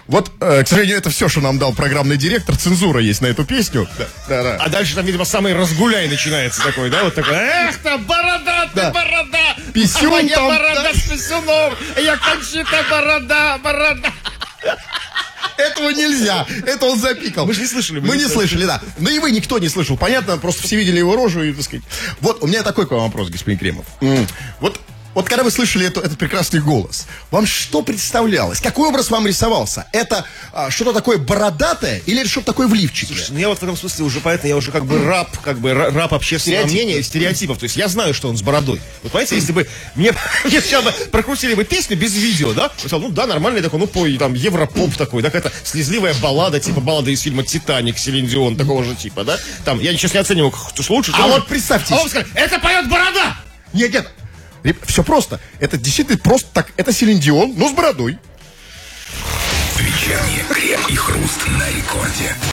Вот, к сожалению, это все, что нам дал программный директор. Цензура есть на эту песню. Да. А дальше там, видимо, самый разгуляй начинается такой, да? Вот такой, эх ты, борода, ты борода! Писюн моя там, борода с писюном! Я Кончита, борода! Этого нельзя. Это он запикал. Мы же не слышали. Мы не слышали, да. Ну и вы никто не слышал. Понятно, просто все видели его рожу и, так сказать. Вот, у меня такой к вам вопрос, господин Кремов. Вот когда вы слышали этот прекрасный голос, вам что представлялось? Какой образ вам рисовался? Это что-то такое бородатое или это что-то такое вливчатое? Слушай, ну я вот в этом смысле уже поэтому, я уже как бы раб общественного мнения и стереотипов. То есть я знаю, что он с бородой. Вот понимаете, если бы мне сейчас бы прокрутили бы песню без видео, да? Я сказал, ну да, нормальный такой, ну там европоп такой, да, какая-то слезливая баллада, типа баллада из фильма «Титаник», Селин Дион, такого же типа, да? Там, я сейчас не оцениваю, что лучше. А вот представьте. А он скажет, это поет борода! Нет. Все просто. Это действительно просто так. Это Селин Дион, но с бородой. Вечерний Крем и Хруст на рекорде.